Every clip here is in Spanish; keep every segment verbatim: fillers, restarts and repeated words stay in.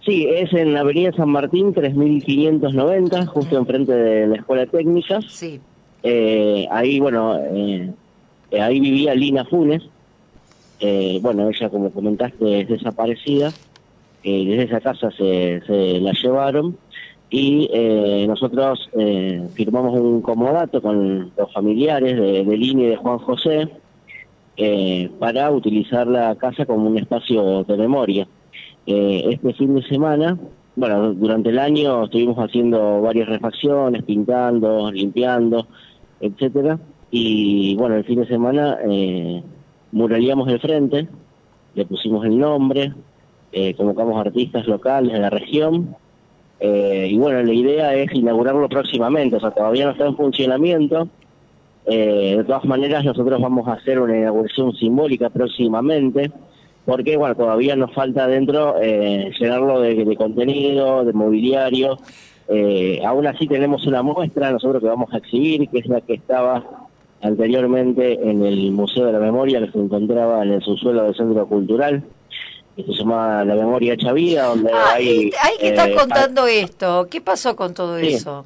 Sí, es en Avenida San Martín tres mil quinientos noventa, justo enfrente de la Escuela Técnica. Sí. Eh, ahí, bueno, eh, ahí vivía Lina Funes. Eh, bueno, ella, como comentaste, es desaparecida. Eh, desde esa casa se, se la llevaron y eh, nosotros eh, firmamos un comodato con los familiares de, de Lina y de Juan José eh, para utilizar la casa como un espacio de memoria. Eh, este fin de semana, bueno, durante el año estuvimos haciendo varias refacciones, pintando, limpiando, etcétera, y bueno, el fin de semana eh, muraleamos el frente, le pusimos el nombre, eh, convocamos artistas locales de la región, eh, y bueno, la idea es inaugurarlo próximamente, o sea, todavía no está en funcionamiento. Eh, de todas maneras, nosotros vamos a hacer una inauguración simbólica próximamente, porque bueno, todavía nos falta dentro eh, llenarlo de, de contenido, de mobiliario. Eh, aún así tenemos una muestra nosotros que vamos a exhibir, que es la que estaba anteriormente en el Museo de la Memoria, que se encontraba en el subsuelo del Centro Cultural, que se llama La Memoria Hecha Vida, donde Ah, hay... ahí que estás Eh, contando esto, ¿qué pasó con todo sí, eso?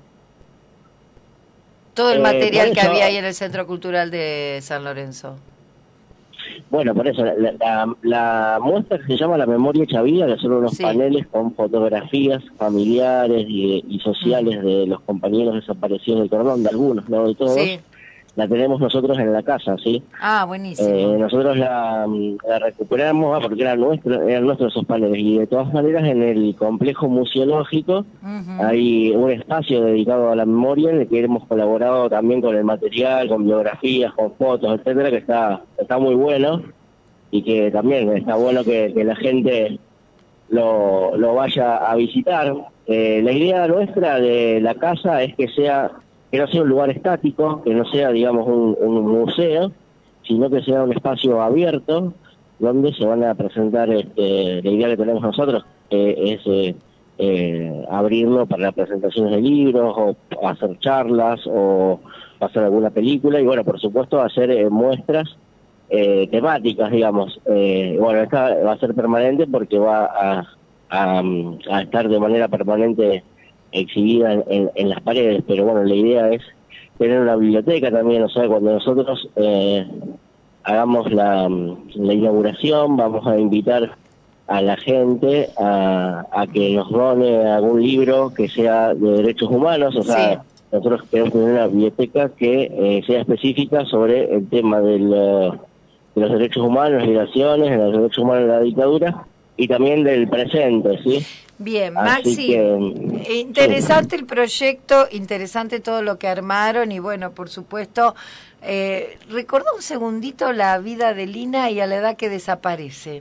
Todo el eh, por material que eso... había ahí en el Centro Cultural de San Lorenzo. Bueno, por eso, la, la, la muestra que se llama La Memoria Hecha Vida, que son unos Sí. paneles con fotografías familiares y, y sociales Uh-huh. de los compañeros desaparecidos del cordón, de algunos, no de todos, Sí. la tenemos nosotros en la casa, ¿sí? Ah, Eh, buenísimo. nosotros la, la recuperamos ah, porque eran nuestros, eran nuestros esos paneles, y de todas maneras en el complejo museológico Uh-huh. hay un espacio dedicado a la memoria en el que hemos colaborado también con el material, con biografías, con fotos, etcétera, que está, está muy bueno y que también está bueno que, que la gente lo, lo vaya a visitar. Eh, la idea nuestra de la casa es que sea que no sea un lugar estático, que no sea, digamos, un, un museo, sino que sea un espacio abierto donde se van a presentar, este, la idea que tenemos nosotros eh, es eh, eh, abrirlo para presentaciones de libros o hacer charlas o hacer alguna película y bueno, por supuesto hacer eh, muestras eh, temáticas, digamos. Eh, bueno, esta va a ser permanente porque va a, a, a estar de manera permanente exhibida en, en, en las paredes, pero bueno, la idea es tener una biblioteca también, o sea, cuando nosotros eh, hagamos la, la inauguración, vamos a invitar a la gente a, a que nos done algún libro que sea de derechos humanos, o Sí. sea, nosotros queremos tener una biblioteca que eh, sea específica sobre el tema de, lo, de los derechos humanos, las violaciones, de los derechos humanos de la dictadura y también del presente, ¿sí? Bien, Así Maxi, que, interesante sí. el proyecto, interesante todo lo que armaron y bueno, por supuesto, eh, recordá un segundito la vida de Lina y a la edad que desaparece.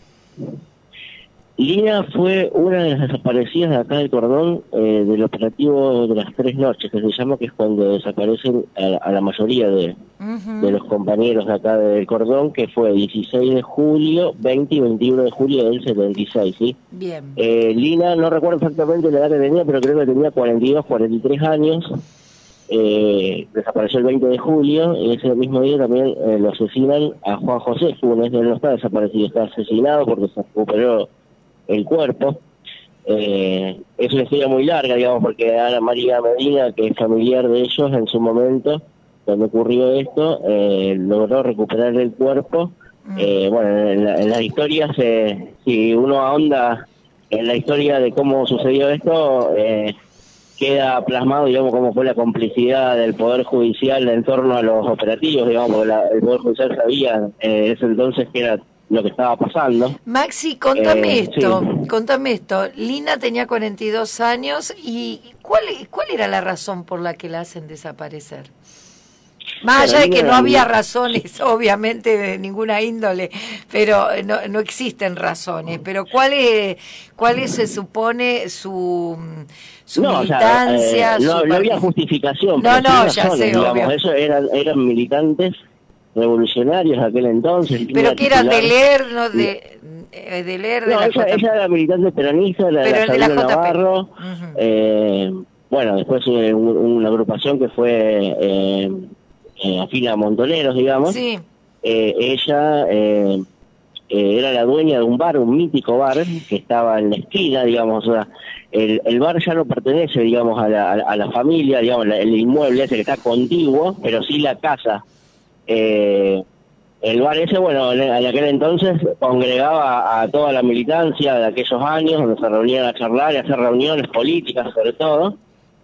Lina fue una de las desaparecidas de acá del cordón eh, del operativo de las tres noches, que se llama, que es cuando desaparecen a, a la mayoría de, Uh-huh. de los compañeros de acá del cordón, que fue dieciséis de julio, veinte y veintiuno de julio del setenta y seis, ¿sí? Bien. Eh, Lina, no recuerdo exactamente la edad que tenía, pero creo que tenía cuarenta y dos, cuarenta y tres años. Eh, desapareció el veinte de julio y ese mismo día también eh, lo asesinan a Juan José Funes. Él no está desaparecido, está asesinado porque se recuperó el cuerpo. Eh, es una historia muy larga, digamos, porque Ana María Medina, que es familiar de ellos en su momento, cuando ocurrió esto, eh, logró recuperar el cuerpo. Eh, bueno, en, la, en las historias, eh, si uno ahonda en la historia de cómo sucedió esto, eh, queda plasmado, digamos, cómo fue la complicidad del Poder Judicial en torno a los operativos, digamos, porque la, el Poder Judicial sabía eh, en ese entonces que era lo que estaba pasando. Maxi, contame Eh, sí. esto, contame esto. Lina tenía cuarenta y dos años y ¿cuál, cuál era la razón por la que la hacen desaparecer? Más Bueno, allá de Lina que no era había mi- razones, obviamente, de ninguna índole, pero no, no existen razones. Pero ¿cuál es, cuál es, se supone, su, su No, o sea, eh, militancia, no, su no había participación? justificación, No, pero sí no, ya razones, sé, digamos. obvio. Eso eran, eran militantes revolucionarios de aquel entonces. Lina Pero era que eran de titular. leer, no de, eh, de leer de No, la ella, J P. ella era militante peronista, la, la Pero de la Sabino J P. Navarro. Uh-huh. Eh, bueno, después eh, un- una agrupación que fue eh, eh, afín a Montoneros, digamos. Sí. Eh, ella eh, eh, era la dueña de un bar, un mítico bar, que estaba en la esquina, digamos, o sea, el, el bar ya no pertenece, digamos, a la, a la familia, digamos, la, el inmueble ese que está contiguo, pero sí la casa. Eh, el bar ese, bueno, en, en aquel entonces congregaba a toda la militancia de aquellos años, donde se reunían a charlar y a hacer reuniones políticas, sobre todo.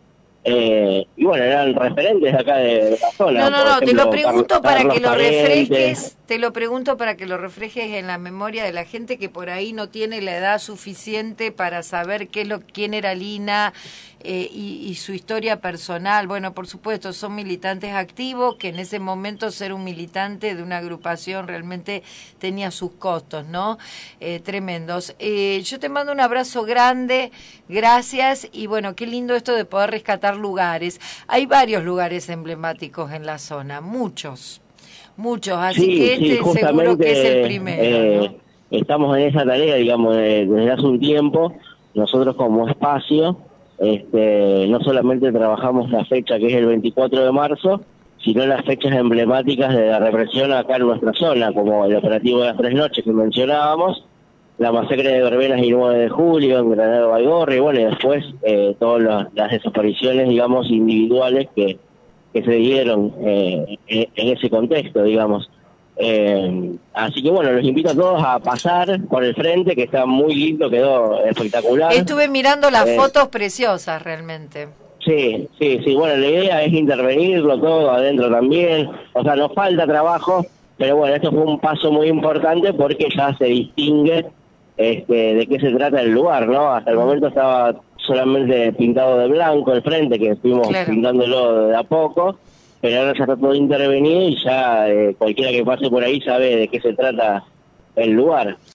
Eh, y bueno, eran referentes de acá de, de la zona, No, no, por no, te lo ejemplo, pregunto Carlos, para Carlos que lo Parente. refresques, te lo pregunto para que lo refresques en la memoria de la gente que por ahí no tiene la edad suficiente para saber qué es lo, quién era Lina eh, y, y su historia personal. Bueno, por supuesto, son militantes activos, que en ese momento ser un militante de una agrupación realmente tenía sus costos, ¿no? Eh, tremendos. Eh, yo te mando un abrazo grande, gracias, y bueno, qué lindo esto de poder rescatar lugares. Hay varios lugares emblemáticos en la zona, muchos, muchos, así Sí, que sí, este seguro que es el justamente primero, eh, ¿no? estamos en esa tarea, digamos, de- desde hace un tiempo. Nosotros como espacio, este, no solamente trabajamos la fecha que es el veinticuatro de marzo, sino las fechas emblemáticas de la represión acá en nuestra zona, como el operativo de las tres noches que mencionábamos, la masacre de Verbenas y nueve de julio en Granado Baigorri, y bueno, y después eh, todas las, las desapariciones, digamos, individuales que que se dieron eh, en, en ese contexto, digamos. Eh, así que bueno, los invito a todos a pasar por el frente, que está muy lindo, quedó espectacular. Estuve mirando las Eh, fotos preciosas realmente. sí, sí, sí, bueno, la idea es intervenirlo todo adentro también, o sea, nos falta trabajo, pero bueno, esto fue un paso muy importante porque ya se distingue este, de qué se trata el lugar, ¿no? Hasta el momento estaba solamente pintado de blanco el frente, que estuvimos Claro. pintándolo de a poco, pero ahora ya está todo intervenido y ya eh, cualquiera que pase por ahí sabe de qué se trata el lugar.